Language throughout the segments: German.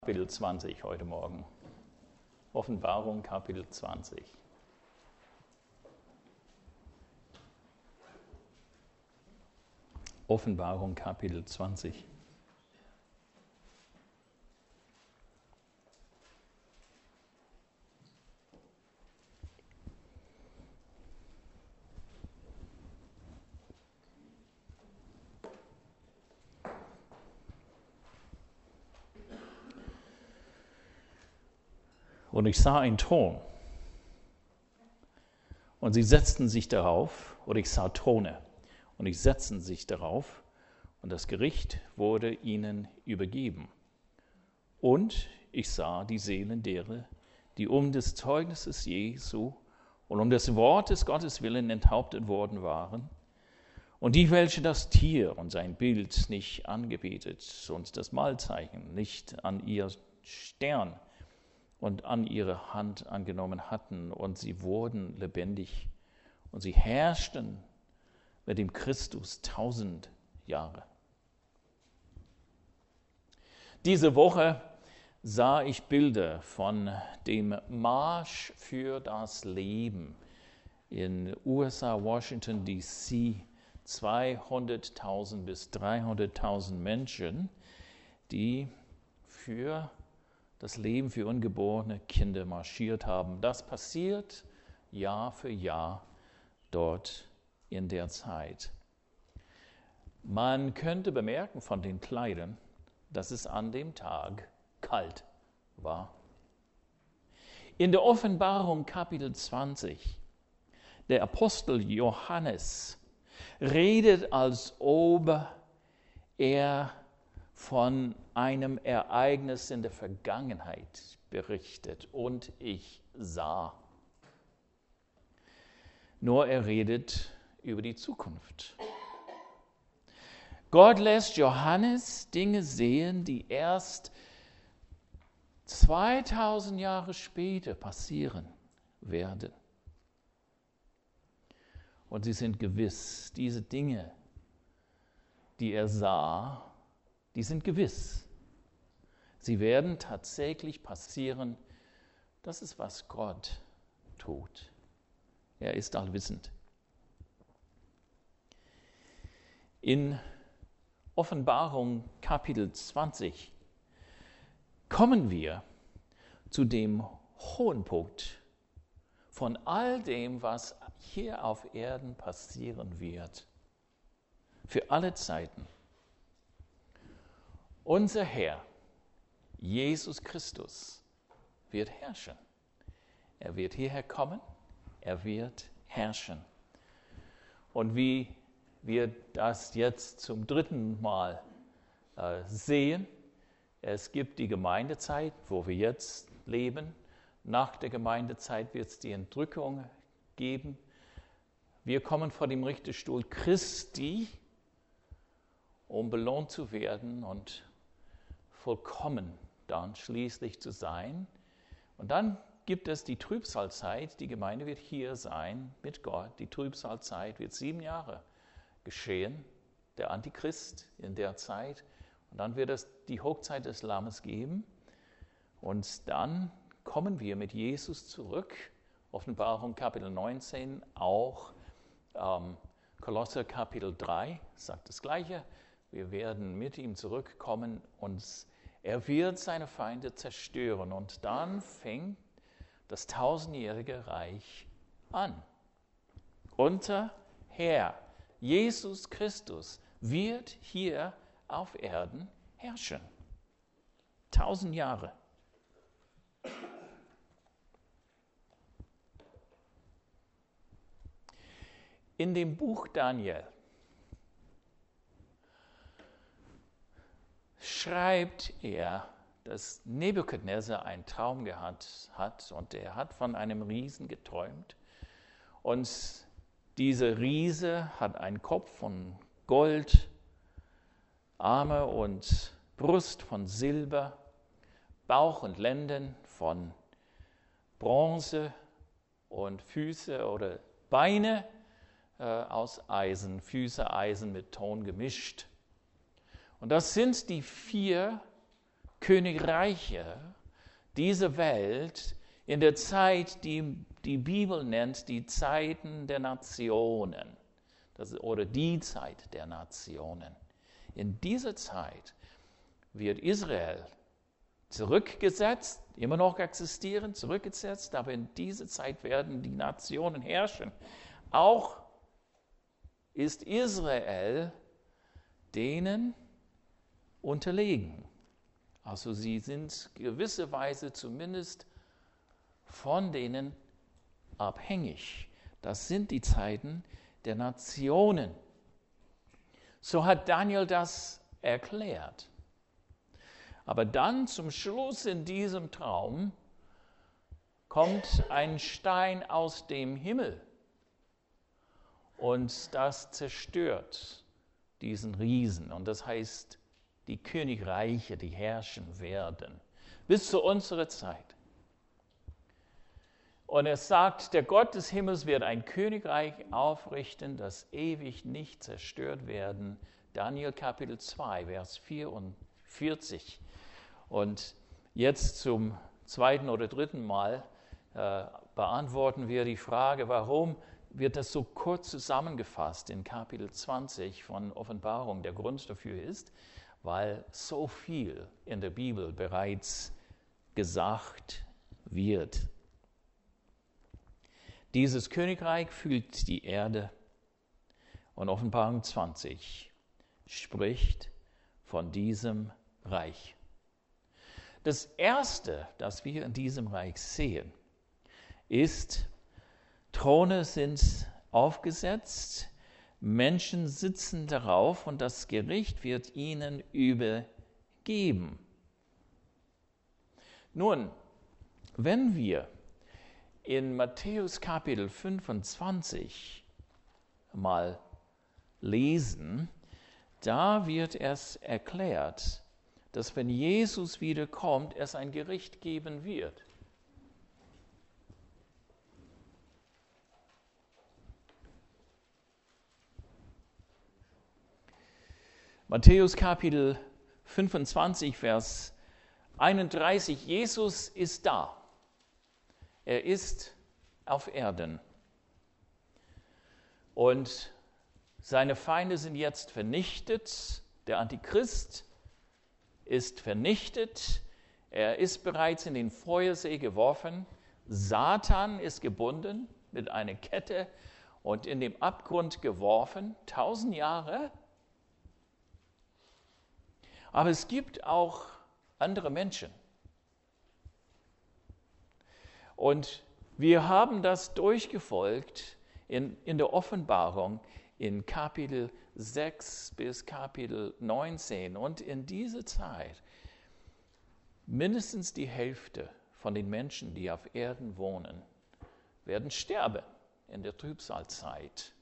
Kapitel 20 heute Morgen. Offenbarung, Kapitel 20. Offenbarung, Kapitel 20. Und ich sah einen Thron. Und sie setzten sich darauf, oder ich sah Throne, und sie setzten sich darauf, und das Gericht wurde ihnen übergeben. Und ich sah die Seelen derer, die um des Zeugnisses Jesu und um des Wortes Gottes willen enthauptet worden waren, und die, welche das Tier und sein Bild nicht angebetet und das Mahlzeichen nicht an ihr Stern und an ihre Hand angenommen hatten, und sie wurden lebendig und sie herrschten mit dem Christus 1000 Jahre. Diese Woche sah ich Bilder von dem Marsch für das Leben in USA, Washington, D.C., 200.000 bis 300.000 Menschen, die für das Leben für ungeborene Kinder marschiert haben. Das passiert Jahr für Jahr dort in der Zeit. Man könnte bemerken von den Kleidern, dass es an dem Tag kalt war. In der Offenbarung Kapitel 20, der Apostel Johannes redet, als ob er von einem Ereignis in der Vergangenheit berichtet. Und ich sah. Nur er redet über die Zukunft. Gott lässt Johannes Dinge sehen, die erst 2000 Jahre später passieren werden. Und sie sind gewiss, diese Dinge, die er sah, die sind gewiss. Sie werden tatsächlich passieren. Das ist, was Gott tut. Er ist allwissend. In Offenbarung Kapitel 20 kommen wir zu dem hohen Punkt von all dem, was hier auf Erden passieren wird. Für alle Zeiten. Unser Herr, Jesus Christus, wird herrschen. Er wird hierher kommen, er wird herrschen. Und wie wir das jetzt zum dritten Mal sehen, es gibt die Gemeindezeit, wo wir jetzt leben. Nach der Gemeindezeit wird es die Entrückung geben. Wir kommen vor dem Richterstuhl Christi, um belohnt zu werden und vollkommen dann schließlich zu sein. Und dann gibt es die Trübsalzeit. Die Gemeinde wird hier sein mit Gott. Die Trübsalzeit wird 7 Jahre geschehen. Der Antichrist in der Zeit. Und dann wird es die Hochzeit des Lammes geben. Und dann kommen wir mit Jesus zurück. Offenbarung Kapitel 19, auch Kolosser Kapitel 3 sagt das Gleiche. Wir werden mit ihm zurückkommen und er wird seine Feinde zerstören. Und dann fängt das 1000-jährige Reich an. Unser Herr, Jesus Christus, wird hier auf Erden herrschen. 1000 Jahre. In dem Buch Daniel schreibt er, dass Nebukadnezar einen Traum gehabt hat und er hat von einem Riesen geträumt. Und dieser Riese hat einen Kopf von Gold, Arme und Brust von Silber, Bauch und Lenden von Bronze und Füße oder Beine aus Eisen, Füße Eisen mit Ton gemischt. Und das sind die 4 Königreiche dieser Welt in der Zeit, die die Bibel nennt, die Zeiten der Nationen. Oder die Zeit der Nationen. In dieser Zeit wird Israel zurückgesetzt, immer noch existieren, zurückgesetzt, aber in dieser Zeit werden die Nationen herrschen. Auch ist Israel denen unterlegen. Also sie sind gewisserweise zumindest von denen abhängig. Das sind die Zeiten der Nationen. So hat Daniel das erklärt. Aber dann zum Schluss in diesem Traum kommt ein Stein aus dem Himmel und das zerstört diesen Riesen. Und das heißt, die Königreiche, die herrschen werden, bis zu unserer Zeit. Und er sagt, der Gott des Himmels wird ein Königreich aufrichten, das ewig nicht zerstört werden. Daniel Kapitel 2, Vers 44. Und jetzt zum zweiten oder dritten Mal beantworten wir die Frage, warum wird das so kurz zusammengefasst in Kapitel 20 von Offenbarung. Der Grund dafür ist, weil so viel in der Bibel bereits gesagt wird. Dieses Königreich füllt die Erde und Offenbarung 20 spricht von diesem Reich. Das Erste, das wir in diesem Reich sehen, ist, Throne sind aufgesetzt, Menschen sitzen darauf und das Gericht wird ihnen übergeben. Nun, wenn wir in Matthäus Kapitel 25 mal lesen, da wird es erklärt, dass wenn Jesus wiederkommt, es ein Gericht geben wird. Matthäus Kapitel 25, Vers 31, Jesus ist da. Er ist auf Erden. Und seine Feinde sind jetzt vernichtet. Der Antichrist ist vernichtet. Er ist bereits in den Feuersee geworfen. Satan ist gebunden mit einer Kette und in den Abgrund geworfen. 1000 Jahre. Aber es gibt auch andere Menschen. Und wir haben das durchgefolgt in der Offenbarung in Kapitel 6 bis Kapitel 19. Und in dieser Zeit mindestens die Hälfte von den Menschen, die auf Erden wohnen, werden sterben in der Trübsalzeit.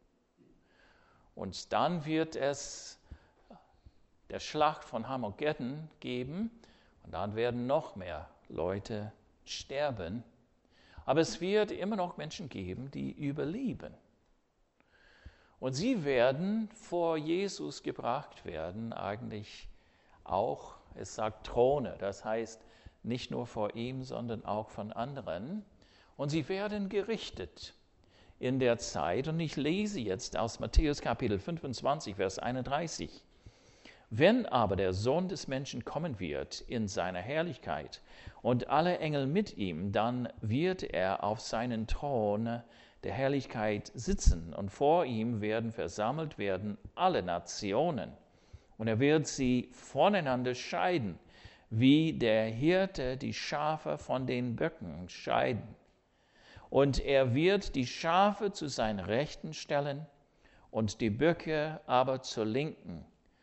Und dann wird es der Schlacht von Armageddon geben und dann werden noch mehr Leute sterben. Aber es wird immer noch Menschen geben, die überleben. Und sie werden vor Jesus gebracht werden, eigentlich auch, es sagt Throne, das heißt nicht nur vor ihm, sondern auch von anderen. Und sie werden gerichtet in der Zeit. Und ich lese jetzt aus Matthäus Kapitel 25, Vers 31. Wenn aber der Sohn des Menschen kommen wird in seiner Herrlichkeit und alle Engel mit ihm, dann wird er auf seinen Thron der Herrlichkeit sitzen und vor ihm werden versammelt werden alle Nationen und er wird sie voneinander scheiden, wie der Hirte die Schafe von den Böcken scheiden. Und er wird die Schafe zu seiner Rechten stellen und die Böcke aber zur Linken.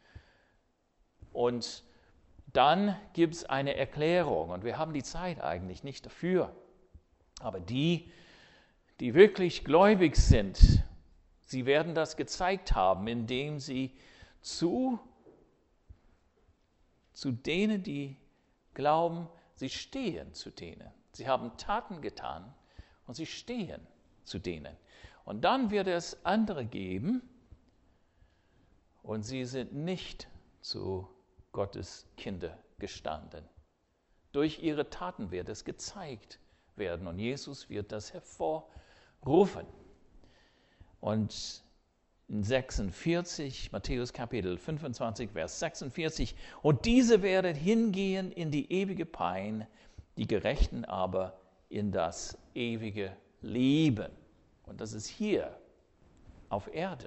Und dann gibt es eine Erklärung und wir haben die Zeit eigentlich nicht dafür. Aber die wirklich gläubig sind, sie werden das gezeigt haben, indem sie zu denen, die glauben, sie stehen zu denen. Sie haben Taten getan und sie stehen zu denen. Und dann wird es andere geben und sie sind nicht zu Gottes Kinder gestanden. Durch ihre Taten wird es gezeigt werden und Jesus wird das hervorrufen. Und in 46, Matthäus Kapitel 25, Vers 46, und diese werden hingehen in die ewige Pein, die Gerechten aber in das ewige Leben. Und das ist hier auf Erden.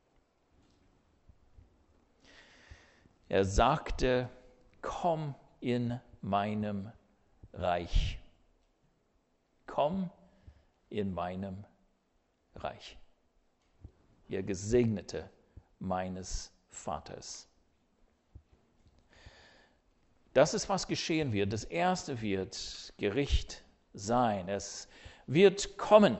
Er sagte, komm in meinem Reich. Komm in meinem Reich. Ihr Gesegnete meines Vaters. Das ist, was geschehen wird. Das erste wird Gericht sein. Es wird kommen.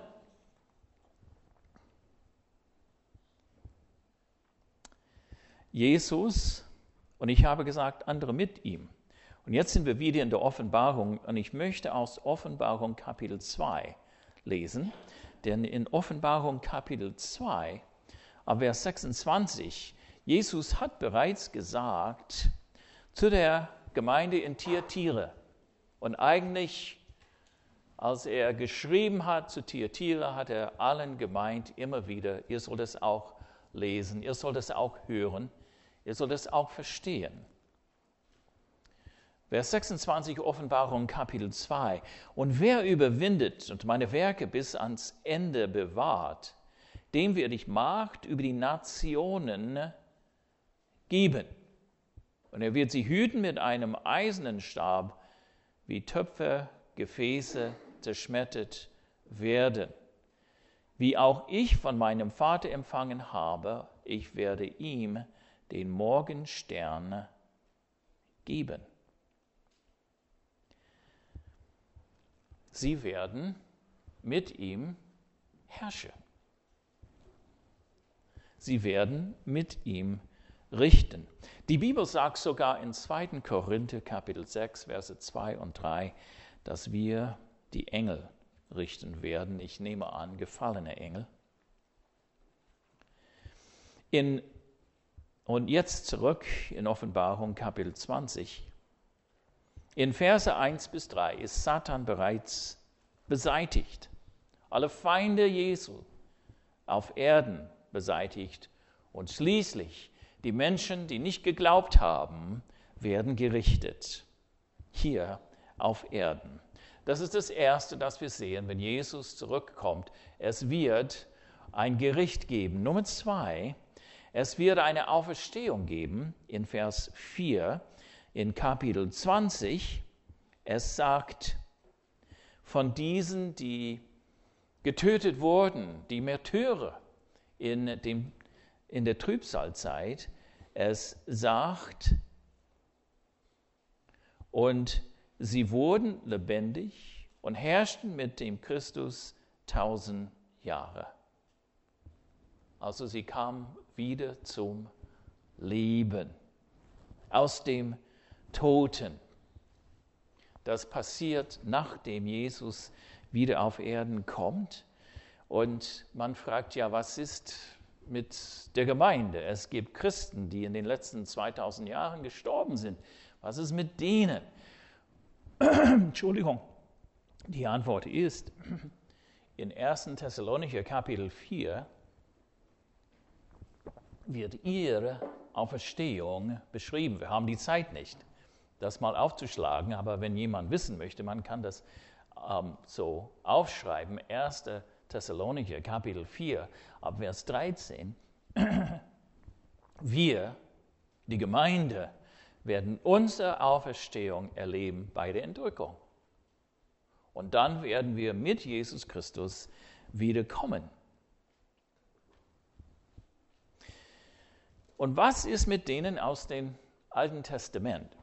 Jesus, und ich habe gesagt, andere mit ihm. Und jetzt sind wir wieder in der Offenbarung und ich möchte aus Offenbarung Kapitel 2 lesen, denn in Offenbarung Kapitel 2, ab Vers 26, Jesus hat bereits gesagt zu der Gemeinde in Thyatira und eigentlich, als er geschrieben hat zu Thyatira, hat er allen gemeint, immer wieder, ihr sollt es auch lesen, ihr sollt es auch hören, ihr sollt es auch verstehen. Vers 26, Offenbarung, Kapitel 2. Und wer überwindet und meine Werke bis ans Ende bewahrt, dem werde ich Macht über die Nationen geben. Und er wird sie hüten mit einem eisernen Stab, wie Töpfer, Gefäße zerschmettert werden. Wie auch ich von meinem Vater empfangen habe, ich werde ihm den Morgenstern geben. Sie werden mit ihm herrschen. Sie werden mit ihm richten. Die Bibel sagt sogar in 2. Korinther Kapitel 6, Verse 2 und 3, dass wir die Engel richten werden. Ich nehme an, gefallene Engel. Und jetzt zurück in Offenbarung Kapitel 20. In Verse 1 bis 3 ist Satan bereits beseitigt. Alle Feinde Jesu auf Erden beseitigt. Und schließlich die Menschen, die nicht geglaubt haben, werden gerichtet. Hier auf Erden. Das ist das Erste, das wir sehen, wenn Jesus zurückkommt. Es wird ein Gericht geben. Nummer 2, es wird eine Auferstehung geben in Vers 4 in Kapitel 20. Es sagt von diesen, die getötet wurden, die Märtyrer in der Trübsalzeit. Es sagt, und sie wurden lebendig und herrschten mit dem Christus 1000 Jahre. Also sie kamen wieder zum Leben aus dem Toten. Das passiert, nachdem Jesus wieder auf Erden kommt. Und man fragt ja, was ist mit der Gemeinde? Es gibt Christen, die in den letzten 2000 Jahren gestorben sind. Was ist mit denen? Entschuldigung. Die Antwort ist, in 1. Thessalonicher Kapitel 4 wird ihre Auferstehung beschrieben. Wir haben die Zeit nicht, das mal aufzuschlagen, aber wenn jemand wissen möchte, man kann das so aufschreiben. 1. Thessalonicher Kapitel 4, ab Vers 13. Wir, die Gemeinde, werden unsere Auferstehung erleben bei der Entrückung. Und dann werden wir mit Jesus Christus wiederkommen. Und was ist mit denen aus dem Alten Testament?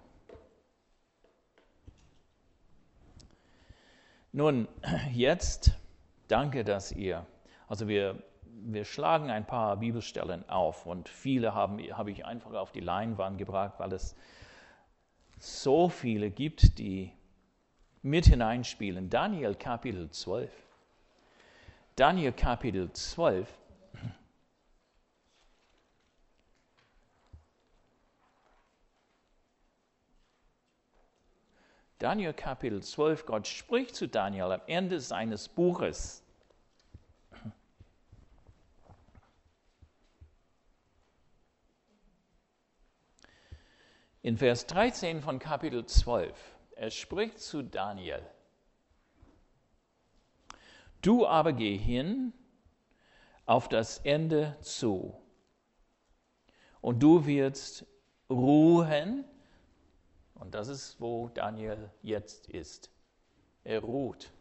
Nun, jetzt, danke, dass ihr, also wir schlagen ein paar Bibelstellen auf und viele habe ich einfach auf die Leinwand gebracht, weil es so viele gibt, die mit hineinspielen. Daniel Kapitel 12. Daniel Kapitel 12. Daniel Kapitel 12, Gott spricht zu Daniel am Ende seines Buches. In Vers 13 von Kapitel 12, er spricht zu Daniel. Du aber geh hin auf das Ende zu, und du wirst ruhen, und das ist, wo Daniel jetzt ist. Er ruht.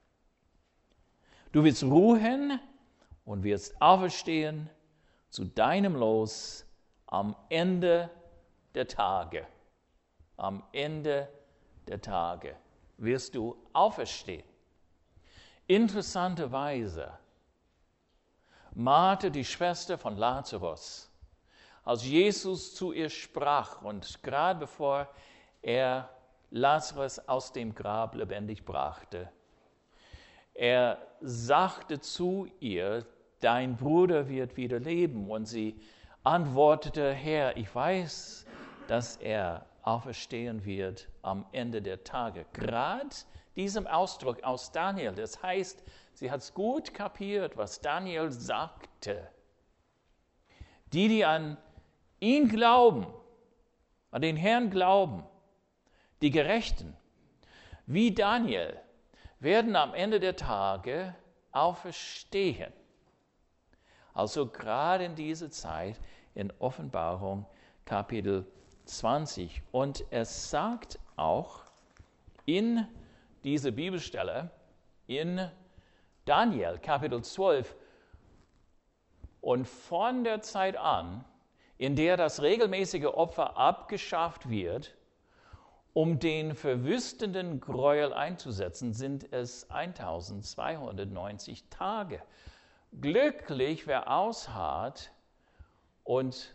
Du wirst ruhen und wirst auferstehen zu deinem Los am Ende der Tage. Am Ende der Tage wirst du auferstehen. Interessanterweise, Martha, die Schwester von Lazarus, als Jesus zu ihr sprach und gerade bevor er Lazarus aus dem Grab lebendig brachte, er sagte zu ihr, dein Bruder wird wieder leben. Und sie antwortete, Herr, ich weiß, dass er auferstehen wird am Ende der Tage. Gerade diesem Ausdruck aus Daniel, das heißt, sie hat es gut kapiert, was Daniel sagte. Die an ihn glauben, an den Herrn glauben, die Gerechten, wie Daniel, werden am Ende der Tage auferstehen. Also gerade in dieser Zeit in Offenbarung Kapitel 20. Und es sagt auch in dieser Bibelstelle, in Daniel Kapitel 12, und von der Zeit an, in der das regelmäßige Opfer abgeschafft wird, um den verwüstenden Gräuel einzusetzen, sind es 1290 Tage. Glücklich, wer ausharrt und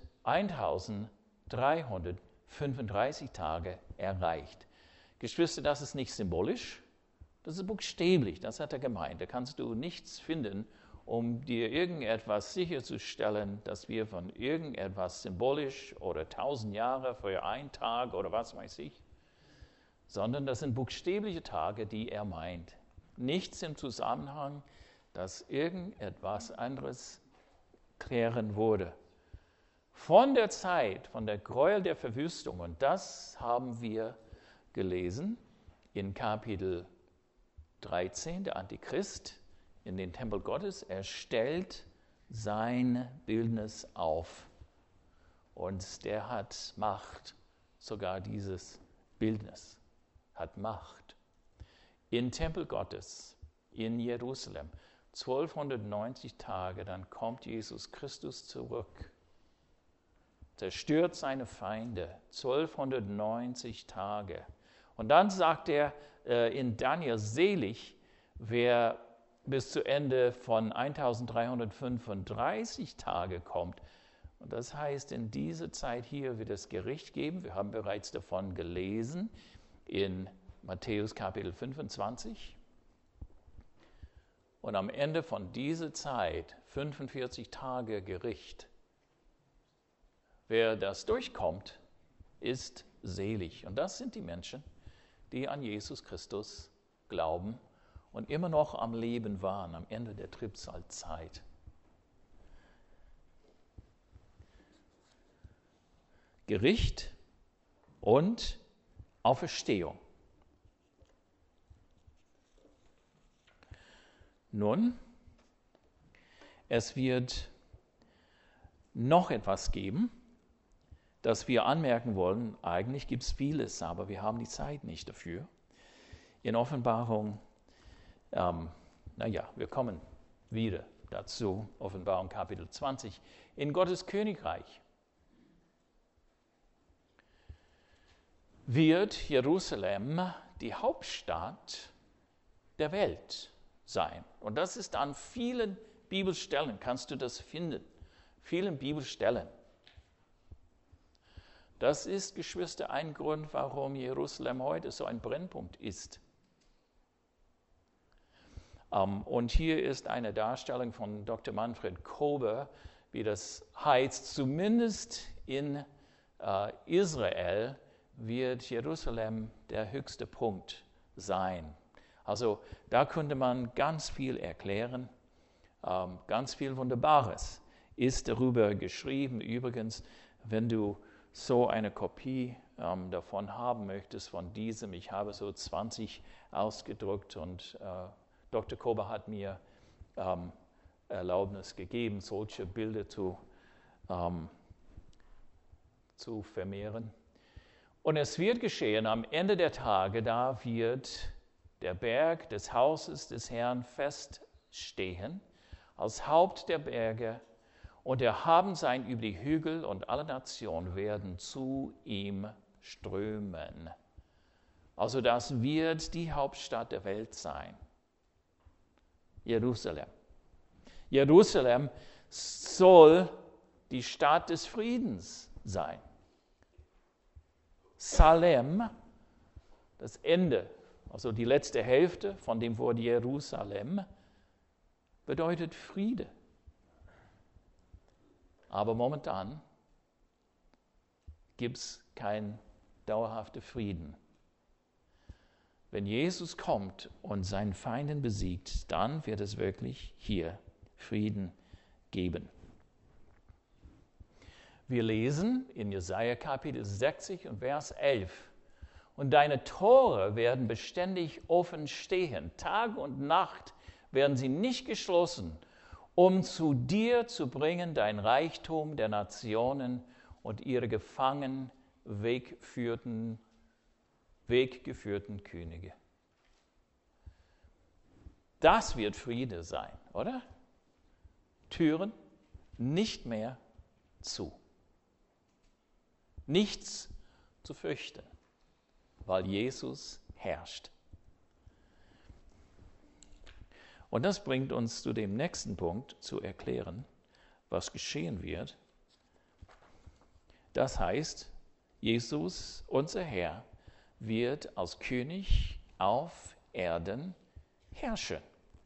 1335 Tage erreicht. Geschwister, das ist nicht symbolisch, das ist buchstäblich, das hat er gemeint. Da kannst du nichts finden, um dir irgendetwas sicherzustellen, dass wir von irgendetwas symbolisch oder 1000 Jahre für einen Tag oder was weiß ich, sondern das sind buchstäbliche Tage, die er meint. Nichts im Zusammenhang, dass irgendetwas anderes klären würde. Von der Zeit, von der Gräuel der Verwüstung, und das haben wir gelesen in Kapitel 13, der Antichrist in den Tempel Gottes, er stellt sein Bildnis auf. Und der hat Macht, sogar dieses Bildnis hat Macht. Im Tempel Gottes in Jerusalem, 1290 Tage, dann kommt Jesus Christus zurück, zerstört seine Feinde, 1290 Tage. Und dann sagt er in Daniel, selig, wer bis zu Ende von 1335 Tage kommt. Und das heißt, in dieser Zeit hier wird es Gericht geben. Wir haben bereits davon gelesen in Matthäus Kapitel 25. Und am Ende von dieser Zeit, 45 Tage Gericht, wer das durchkommt, ist selig. Und das sind die Menschen, die an Jesus Christus glauben und immer noch am Leben waren, am Ende der Trübsalzeit. Gericht und Auferstehung. Nun, es wird noch etwas geben, das wir anmerken wollen. Eigentlich gibt es vieles, aber wir haben die Zeit nicht dafür. In Offenbarung, wir kommen wieder dazu, Offenbarung Kapitel 20, in Gottes Königreich wird Jerusalem die Hauptstadt der Welt sein. Und das ist an vielen Bibelstellen, kannst du das finden, vielen Bibelstellen. Das ist, Geschwister, ein Grund, warum Jerusalem heute so ein Brennpunkt ist. Und hier ist eine Darstellung von Dr. Manfred Kober, wie das heißt, zumindest in Israel wird Jerusalem der höchste Punkt sein. Also da könnte man ganz viel erklären, ganz viel Wunderbares ist darüber geschrieben. Übrigens, wenn du so eine Kopie davon haben möchtest, von diesem, ich habe so 20 ausgedruckt und Dr. Kober hat mir Erlaubnis gegeben, solche Bilder zu vermehren. Und es wird geschehen, am Ende der Tage, da wird der Berg des Hauses des Herrn feststehen, als Haupt der Berge, und erhaben sein über die Hügel, und alle Nationen werden zu ihm strömen. Also das wird die Hauptstadt der Welt sein. Jerusalem. Jerusalem soll die Stadt des Friedens sein. Salem, das Ende, also die letzte Hälfte von dem Wort Jerusalem, bedeutet Friede. Aber momentan gibt es keinen dauerhaften Frieden. Wenn Jesus kommt und seinen Feinden besiegt, dann wird es wirklich hier Frieden geben. Wir lesen in Jesaja Kapitel 60 und Vers 11: Und deine Tore werden beständig offen stehen, Tag und Nacht werden sie nicht geschlossen, um zu dir zu bringen dein Reichtum der Nationen und ihre gefangenen, weggeführten Könige. Das wird Friede sein, oder? Türen nicht mehr zu. Nichts zu fürchten, weil Jesus herrscht. Und das bringt uns zu dem nächsten Punkt, zu erklären, was geschehen wird. Das heißt, Jesus, unser Herr, wird als König auf Erden herrschen.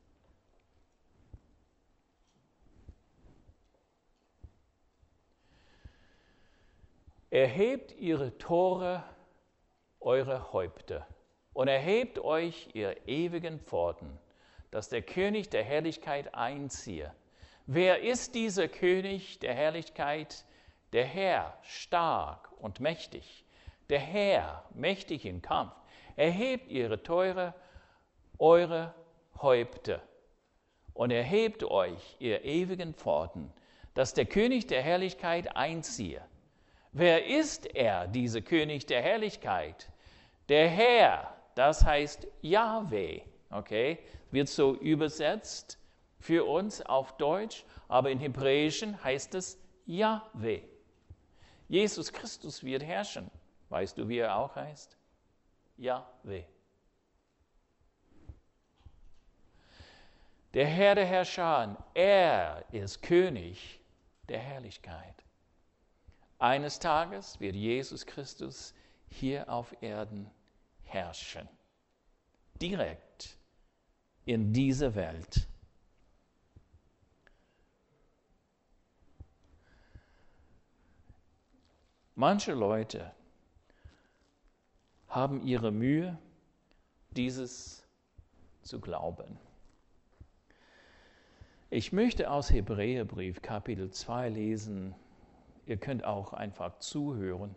Erhebt ihre Tore, eure Häupter, und erhebt euch ihr ewigen Pforten, dass der König der Herrlichkeit einziehe. Wer ist dieser König der Herrlichkeit? Der Herr, stark und mächtig. Der Herr, mächtig im Kampf. Erhebt ihre Tore, eure Häupter, und erhebt euch ihr ewigen Pforten, dass der König der Herrlichkeit einziehe. Wer ist er, dieser König der Herrlichkeit? Der Herr, das heißt Jahwe, okay? Wird so übersetzt für uns auf Deutsch, aber im Hebräischen heißt es Jahwe. Jesus Christus wird herrschen. Weißt du, wie er auch heißt? Jahwe. Der Herr der Herrscher, er ist König der Herrlichkeit. Eines Tages wird Jesus Christus hier auf Erden herrschen. Direkt in dieser Welt. Manche Leute haben ihre Mühe, dieses zu glauben. Ich möchte aus Hebräerbrief Kapitel 2 lesen. Ihr könnt auch einfach zuhören.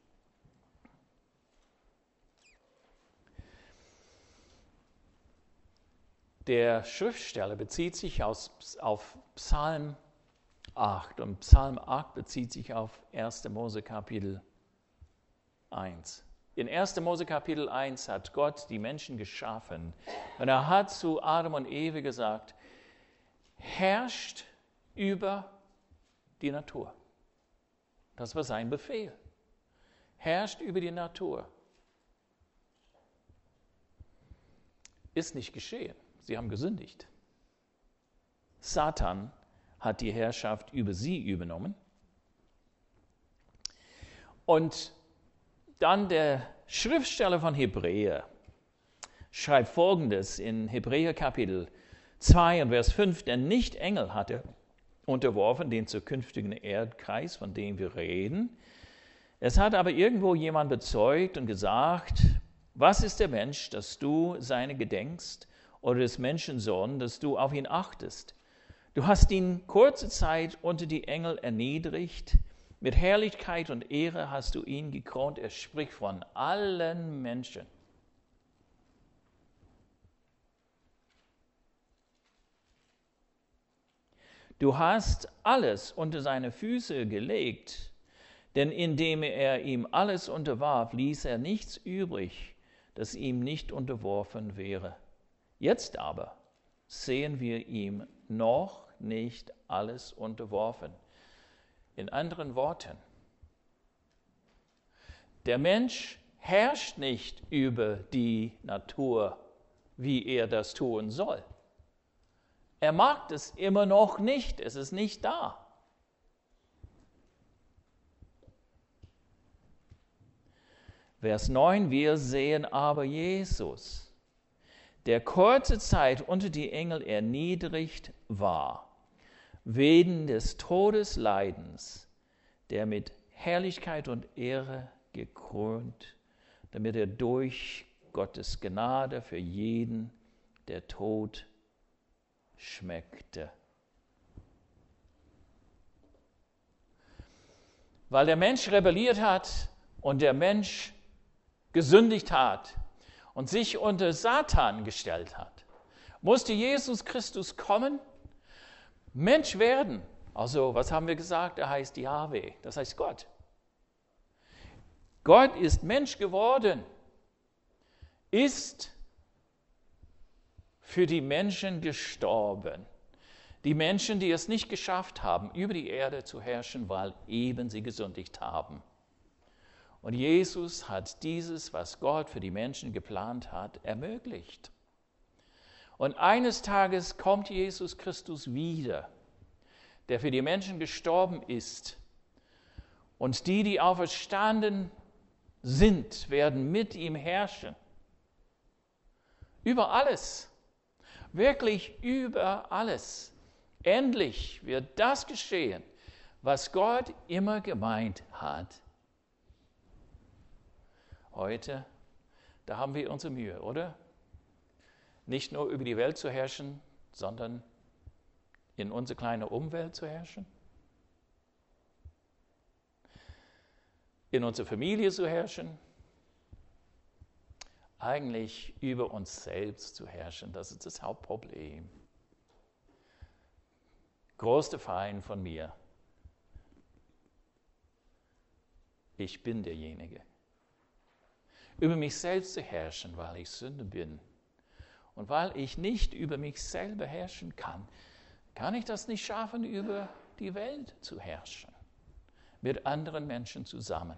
Der Schriftsteller bezieht sich auf Psalm 8 und Psalm 8 bezieht sich auf 1. Mose Kapitel 1. In 1. Mose Kapitel 1 hat Gott die Menschen geschaffen und er hat zu Adam und Eve gesagt, herrscht über die Natur. Das war sein Befehl. Herrscht über die Natur. Ist nicht geschehen. Sie haben gesündigt. Satan hat die Herrschaft über sie übernommen. Und dann der Schriftsteller von Hebräer schreibt Folgendes in Hebräer Kapitel 2 und Vers 5, denn nicht Engel hatte unterworfen den zukünftigen Erdkreis, von dem wir reden. Es hat aber irgendwo jemand bezeugt und gesagt, was ist der Mensch, dass du seine gedenkst, oder des Menschensohn, dass du auf ihn achtest? Du hast ihn kurze Zeit unter die Engel erniedrigt, mit Herrlichkeit und Ehre hast du ihn gekrönt. Er spricht von allen Menschen. Du hast alles unter seine Füße gelegt, denn indem er ihm alles unterwarf, ließ er nichts übrig, das ihm nicht unterworfen wäre. Jetzt aber sehen wir ihm noch nicht alles unterworfen. In anderen Worten, der Mensch herrscht nicht über die Natur, wie er das tun soll. Er mag es immer noch nicht, es ist nicht da. Vers 9, wir sehen aber Jesus, der kurze Zeit unter die Engel erniedrigt war, wegen des Todesleidens, der mit Herrlichkeit und Ehre gekrönt, damit er durch Gottes Gnade für jeden, der Tod schmeckte. Weil der Mensch rebelliert hat und der Mensch gesündigt hat und sich unter Satan gestellt hat, musste Jesus Christus kommen, Mensch werden. Also, was haben wir gesagt? Er heißt Jahwe, das heißt Gott. Gott ist Mensch geworden, ist für die Menschen gestorben. Die Menschen, die es nicht geschafft haben, über die Erde zu herrschen, weil eben sie gesündigt haben. Und Jesus hat dieses, was Gott für die Menschen geplant hat, ermöglicht. Und eines Tages kommt Jesus Christus wieder, der für die Menschen gestorben ist. Und die, die auferstanden sind, werden mit ihm herrschen. Über alles. Wirklich über alles. Endlich wird das geschehen, was Gott immer gemeint hat. Heute, da haben wir unsere Mühe, oder? Nicht nur über die Welt zu herrschen, sondern in unsere kleine Umwelt zu herrschen. In unserer Familie zu herrschen. Eigentlich über uns selbst zu herrschen, das ist das Hauptproblem. Größter Feind von mir. Ich bin derjenige. Über mich selbst zu herrschen, weil ich Sünde bin. Und weil ich nicht über mich selber herrschen kann, kann ich das nicht schaffen, über die Welt zu herrschen. Mit anderen Menschen zusammen.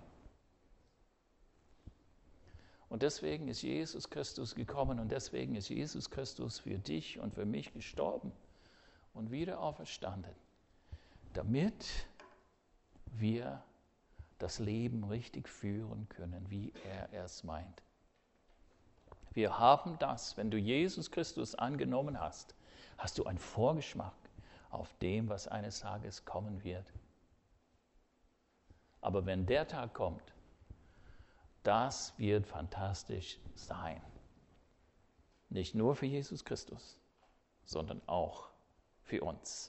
Und deswegen ist Jesus Christus gekommen und deswegen ist Jesus Christus für dich und für mich gestorben und wieder auferstanden, damit wir das Leben richtig führen können, wie er es meint. Wir haben das, wenn du Jesus Christus angenommen hast, hast du einen Vorgeschmack auf dem, was eines Tages kommen wird. Aber wenn der Tag kommt, das wird fantastisch sein. Nicht nur für Jesus Christus, sondern auch für uns.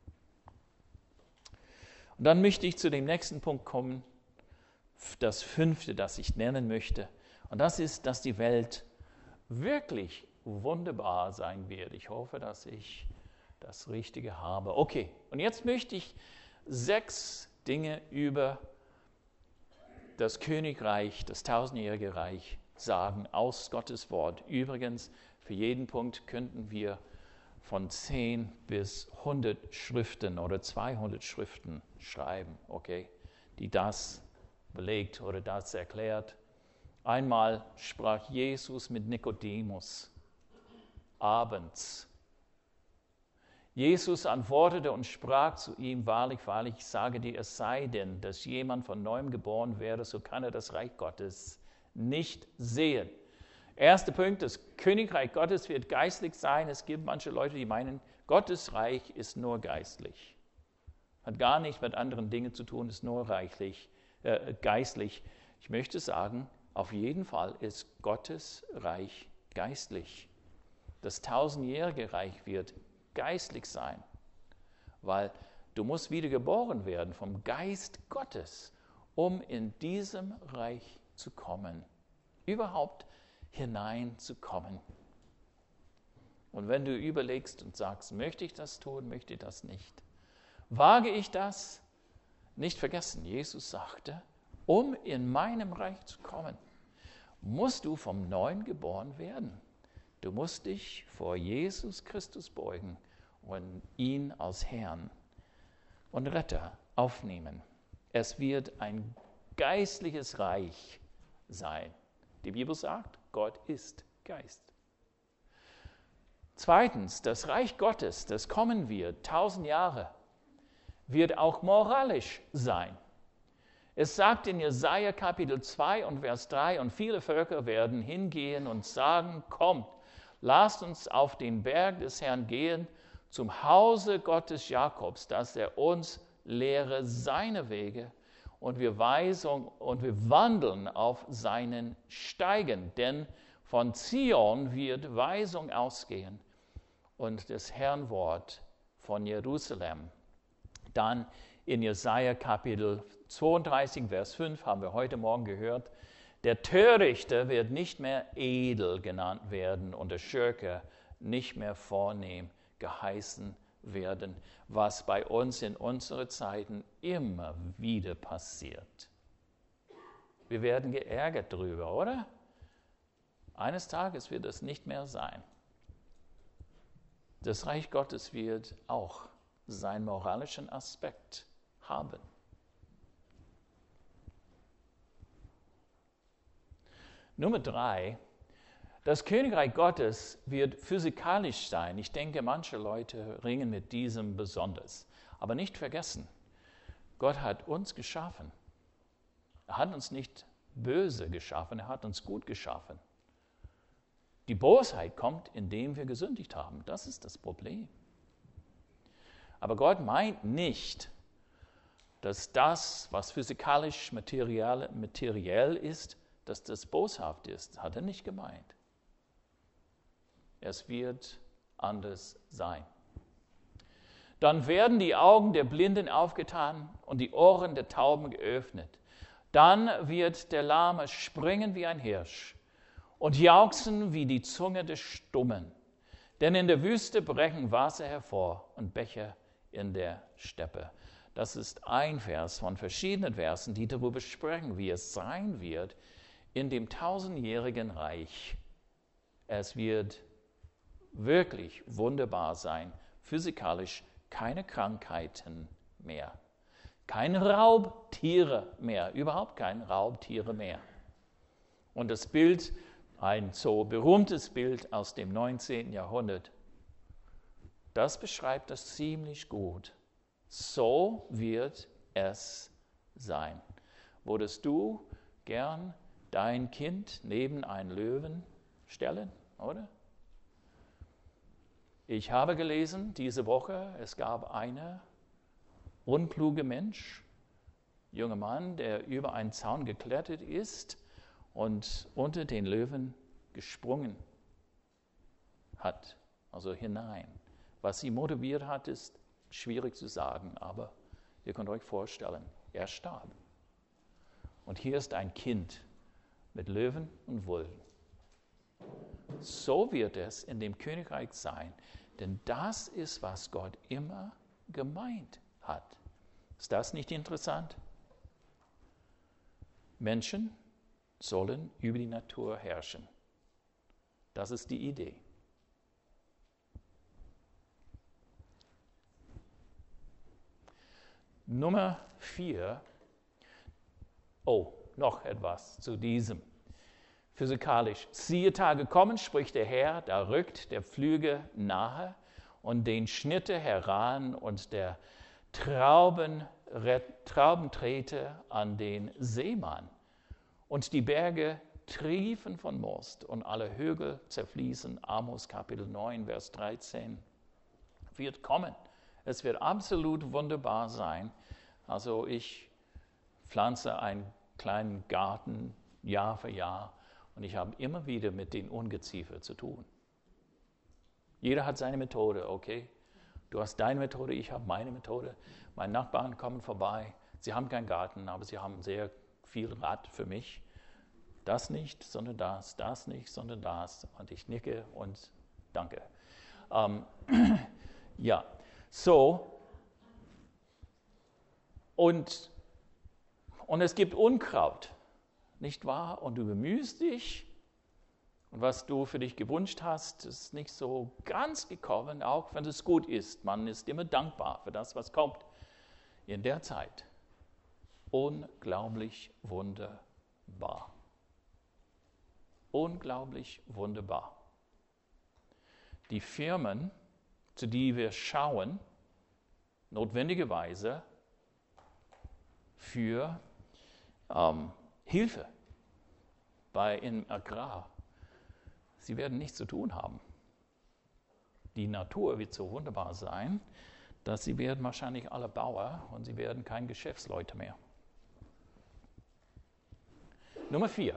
Und dann möchte ich zu dem nächsten Punkt kommen, das 5., das ich nennen möchte. Und das ist, dass die Welt wirklich wunderbar sein wird. Ich hoffe, dass ich das Richtige habe. Okay, und jetzt möchte ich 6 Dinge über das Königreich, das 1000-jährige Reich sagen aus Gottes Wort. Übrigens, für jeden Punkt könnten wir von 10 bis 100 Schriften oder 200 Schriften schreiben, okay, die das belegt oder das erklärt. Einmal sprach Jesus mit Nikodemus abends. Jesus antwortete und sprach zu ihm, wahrlich, wahrlich, ich sage dir, es sei denn, dass jemand von neuem geboren werde, so kann er das Reich Gottes nicht sehen. Erster Punkt, das Königreich Gottes wird geistlich sein. Es gibt manche Leute, die meinen, Gottes Reich ist nur geistlich. Hat gar nichts mit anderen Dingen zu tun, ist nur reichlich. geistlich. Ich möchte sagen, auf jeden Fall ist Gottes Reich geistlich. Das 1000-jährige Reich wird geistlich sein, weil du musst wieder geboren werden vom Geist Gottes, um in diesem Reich zu kommen, überhaupt hineinzukommen. Und wenn du überlegst und sagst, möchte ich das tun, möchte ich das nicht, wage ich das? Nicht vergessen, Jesus sagte, um in meinem Reich zu kommen, musst du vom Neuen geboren werden. Du musst dich vor Jesus Christus beugen und ihn als Herrn und Retter aufnehmen. Es wird ein geistliches Reich sein. Die Bibel sagt, Gott ist Geist. Zweitens, das Reich Gottes, das kommen wird, 1000 Jahre, wird auch moralisch sein. Es sagt in Jesaja Kapitel 2 und Vers 3, und viele Völker werden hingehen und sagen, kommt, lasst uns auf den Berg des Herrn gehen, zum Hause Gottes Jakobs, dass er uns lehre seine Wege und wir wandeln auf seinen Steigen. Denn von Zion wird Weisung ausgehen und das Herrn Wort von Jerusalem. Dann in Jesaja Kapitel 32, Vers 5 haben wir heute Morgen gehört, der Törichte wird nicht mehr edel genannt werden und der Schurke nicht mehr vornehm geheißen werden, was bei uns in unseren Zeiten immer wieder passiert. Wir werden geärgert drüber, oder? Eines Tages wird es nicht mehr sein. Das Reich Gottes wird auch seinen moralischen Aspekt haben. Nummer 3, das Königreich Gottes wird physikalisch sein. Ich denke, manche Leute ringen mit diesem besonders. Aber nicht vergessen, Gott hat uns geschaffen. Er hat uns nicht böse geschaffen, er hat uns gut geschaffen. Die Bosheit kommt, indem wir gesündigt haben. Das ist das Problem. Aber Gott meint nicht, dass das, was physikalisch materiell ist, dass das boshaft ist. Hat er nicht gemeint. Es wird anders sein. Dann werden die Augen der Blinden aufgetan und die Ohren der Tauben geöffnet. Dann wird der Lahme springen wie ein Hirsch und jauchzen wie die Zunge des Stummen. Denn in der Wüste brechen Wasser hervor und Bäche in der Steppe. Das ist ein Vers von verschiedenen Versen, die darüber sprechen, wie es sein wird in dem 1000-jährigen Reich. Es wird wirklich wunderbar sein, physikalisch keine Krankheiten mehr, keine Raubtiere mehr, überhaupt keine Raubtiere mehr. Und das Bild, ein so berühmtes Bild aus dem 19. Jahrhundert, das beschreibt das ziemlich gut. So wird es sein. Würdest du gern dein Kind neben einen Löwen stellen, oder? Ich habe gelesen diese Woche, es gab einen unklugen Mensch, junger Mann, der über einen Zaun geklettert ist und unter den Löwen gesprungen hat, also hinein. Was sie motiviert hat, ist schwierig zu sagen, aber ihr könnt euch vorstellen, er starb. Und hier ist ein Kind mit Löwen und Wölfen. So wird es in dem Königreich sein, denn das ist, was Gott immer gemeint hat. Ist das nicht interessant? Menschen sollen über die Natur herrschen. Das ist die Idee. Nummer 4. Noch etwas zu diesem. Physikalisch. Siehe, Tage kommen, spricht der Herr, da rückt der Pflüge nahe und den Schnitte heran und der Traubentrete an den Seemann. Und die Berge triefen von Most und alle Hügel zerfließen. Amos Kapitel 9, Vers 13 wird kommen. Es wird absolut wunderbar sein. Also ich pflanze einen kleinen Garten Jahr für Jahr und ich habe immer wieder mit den Ungeziefer zu tun. Jeder hat seine Methode, okay? Du hast deine Methode, ich habe meine Methode. Meine Nachbarn kommen vorbei, sie haben keinen Garten, aber sie haben sehr viel Rat für mich. Das nicht, sondern das nicht, sondern das. Und ich nicke und danke. Ja, so. Und es gibt Unkraut, nicht wahr? Und du bemühst dich. Und was du für dich gewünscht hast, ist nicht so ganz gekommen, auch wenn es gut ist. Man ist immer dankbar für das, was kommt in der Zeit. Unglaublich wunderbar. Unglaublich wunderbar. Die Firmen, zu denen wir schauen, notwendigerweise für Hilfe im Agrar, sie werden nichts zu tun haben. Die Natur wird so wunderbar sein, dass sie werden wahrscheinlich alle Bauer und sie werden keine Geschäftsleute mehr. Nummer 4.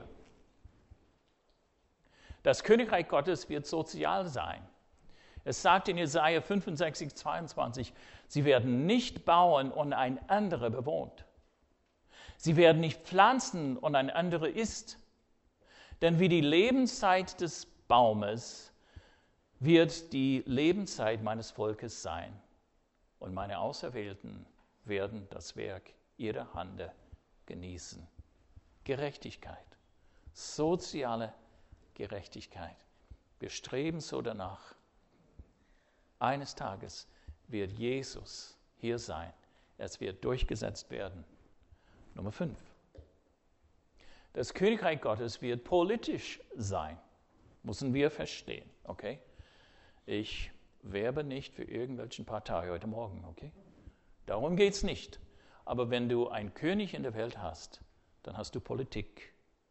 Das Königreich Gottes wird sozial sein. Es sagt in Jesaja 65, 22, sie werden nicht bauen und ein anderer bewohnt. Sie werden nicht pflanzen und ein anderer isst. Denn wie die Lebenszeit des Baumes wird die Lebenszeit meines Volkes sein. Und meine Auserwählten werden das Werk ihrer Hände genießen. Gerechtigkeit, soziale Gerechtigkeit. Wir streben so danach. Eines Tages wird Jesus hier sein. Es wird durchgesetzt werden. Nummer 5. Das Königreich Gottes wird politisch sein. Müssen wir verstehen, okay? Ich werbe nicht für irgendwelche Partei heute Morgen, okay? Darum geht es nicht. Aber wenn du einen König in der Welt hast, dann hast du Politik.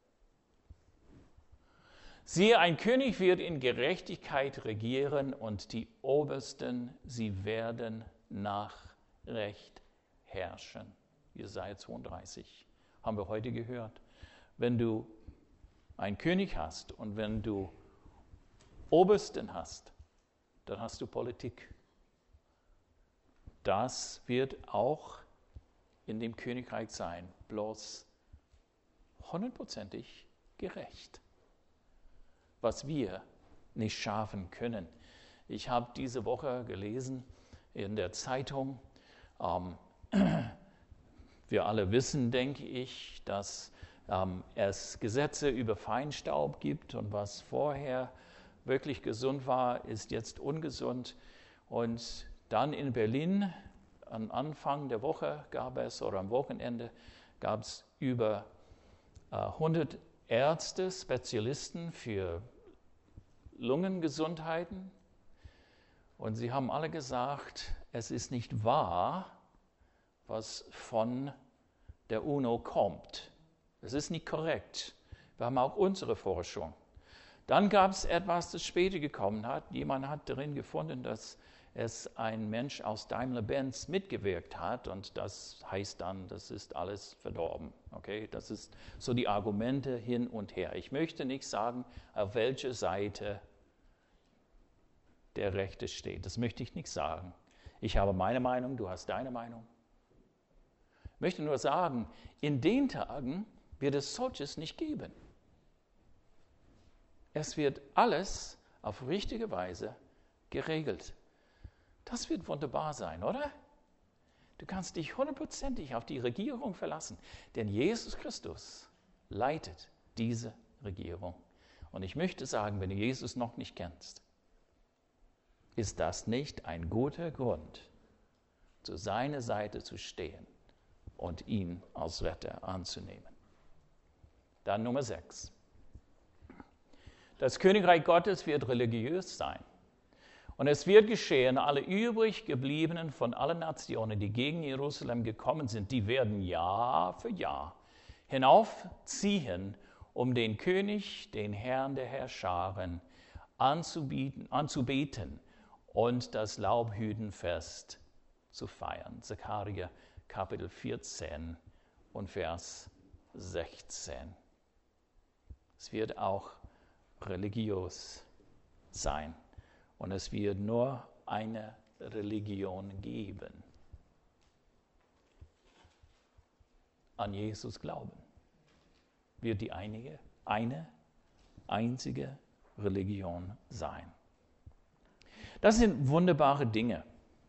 Siehe, ein König wird in Gerechtigkeit regieren und die Obersten, sie werden nach Recht herrschen. Jesaja 32 haben wir heute gehört. Wenn du einen König hast und wenn du Obersten hast, dann hast du Politik. Das wird auch in dem Königreich sein, bloß 100% gerecht. Was wir nicht schaffen können. Ich habe diese Woche gelesen in der Zeitung, wir alle wissen, denke ich, dass es Gesetze über Feinstaub gibt und was vorher wirklich gesund war, ist jetzt ungesund. Und dann in Berlin, am Anfang der Woche am Wochenende, gab es über 100 Ärzte, Spezialisten für Lungengesundheiten. Und sie haben alle gesagt, es ist nicht wahr, was von der UNO kommt. Es ist nicht korrekt. Wir haben auch unsere Forschung. Dann gab es etwas, das später gekommen hat. Jemand hat darin gefunden, dass es ein Mensch aus Daimler-Benz mitgewirkt hat und das heißt dann, das ist alles verdorben. Okay? Das ist so die Argumente hin und her. Ich möchte nicht sagen, auf welcher Seite der Rechte steht. Das möchte ich nicht sagen. Ich habe meine Meinung, du hast deine Meinung. Ich möchte nur sagen, in den Tagen wird es solches nicht geben. Es wird alles auf richtige Weise geregelt. Das wird wunderbar sein, oder? Du kannst dich 100% auf die Regierung verlassen, denn Jesus Christus leitet diese Regierung. Und ich möchte sagen, wenn du Jesus noch nicht kennst, ist das nicht ein guter Grund, zu seiner Seite zu stehen und ihn als Retter anzunehmen. Dann Nummer 6. Das Königreich Gottes wird religiös sein. Und es wird geschehen, alle übrig gebliebenen von allen Nationen, die gegen Jerusalem gekommen sind, die werden Jahr für Jahr hinaufziehen, um den König, den Herrn der Herrscharen, anzubeten und das Laubhüttenfest zu feiern. Sacharja Kapitel 14 und Vers 16. Es wird auch religiös sein und es wird nur eine Religion geben. An Jesus glauben wird die eine einzige Religion sein. Das sind wunderbare Dinge.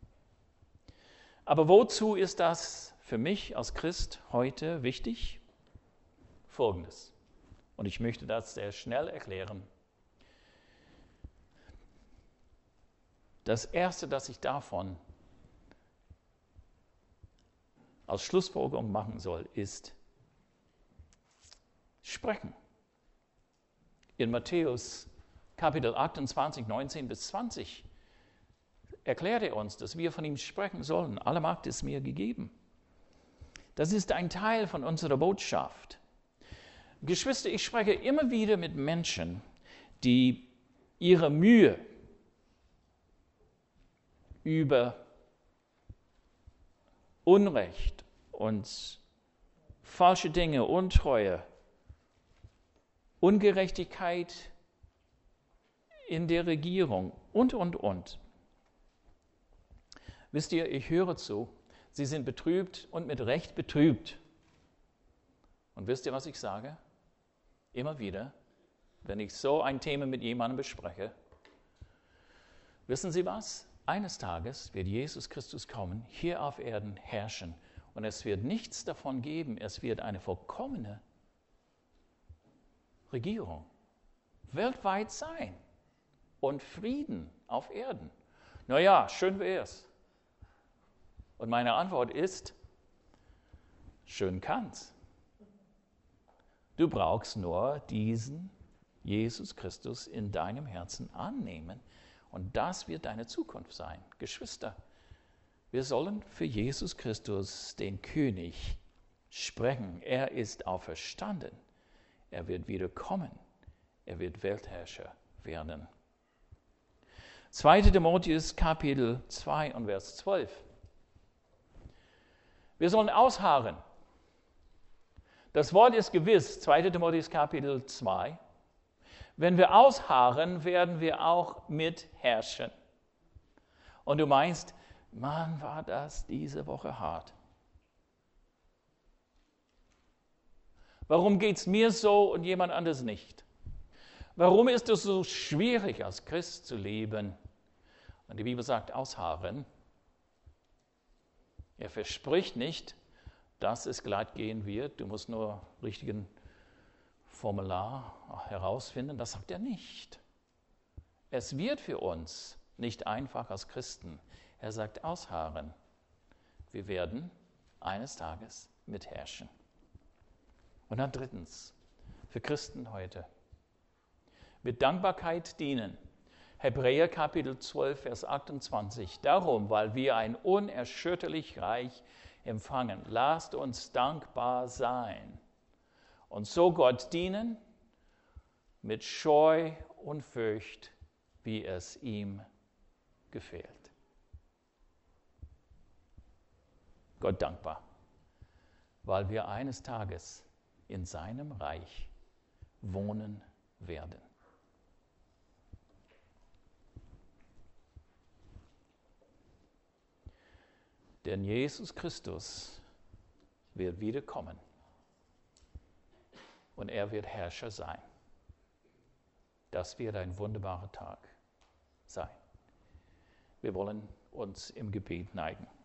Aber wozu ist das für mich als Christ heute wichtig? Folgendes. Und ich möchte das sehr schnell erklären. Das Erste, das ich davon als Schlussfolgerung machen soll, ist sprechen. In Matthäus Kapitel 28, 19 bis 20 erklärt er uns, dass wir von ihm sprechen sollen. Alle Macht ist mir gegeben. Das ist ein Teil von unserer Botschaft. Geschwister, ich spreche immer wieder mit Menschen, die ihre Mühe über Unrecht und falsche Dinge, Untreue, Ungerechtigkeit in der Regierung und. Wisst ihr, ich höre zu, sie sind betrübt und mit Recht betrübt. Und wisst ihr, was ich sage? Immer wieder, wenn ich so ein Thema mit jemandem bespreche, wissen Sie was? Eines Tages wird Jesus Christus kommen, hier auf Erden herrschen. Und es wird nichts davon geben. Es wird eine vollkommene Regierung weltweit sein und Frieden auf Erden. Naja, schön wär's. Und meine Antwort ist, schön kann's. Du brauchst nur diesen Jesus Christus in deinem Herzen annehmen. Und das wird deine Zukunft sein. Geschwister, wir sollen für Jesus Christus, den König, sprechen. Er ist auferstanden. Er wird wieder kommen. Er wird Weltherrscher werden. 2. Timotheus Kapitel 2 und Vers 12. Wir sollen ausharren. Das Wort ist gewiss, 2. Timotheus Kapitel 2. Wenn wir ausharren, werden wir auch mitherrschen. Und du meinst, Mann, war das diese Woche hart. Warum geht es mir so und jemand anderes nicht? Warum ist es so schwierig, als Christ zu leben? Und die Bibel sagt, ausharren. Er verspricht nicht, dass es glatt gehen wird. Du musst nur richtigen Formular herausfinden. Das sagt er nicht. Es wird für uns nicht einfach als Christen. Er sagt, ausharren. Wir werden eines Tages mitherrschen. Und dann drittens, für Christen heute, mit Dankbarkeit dienen. Hebräer Kapitel 12, Vers 28. Darum, weil wir ein unerschütterlich Reich empfangen, lasst uns dankbar sein und so Gott dienen mit Scheu und Furcht, wie es ihm gefällt. Gott dankbar, weil wir eines Tages in seinem Reich wohnen werden. Denn Jesus Christus wird wiederkommen und er wird Herrscher sein. Das wird ein wunderbarer Tag sein. Wir wollen uns im Gebet neigen.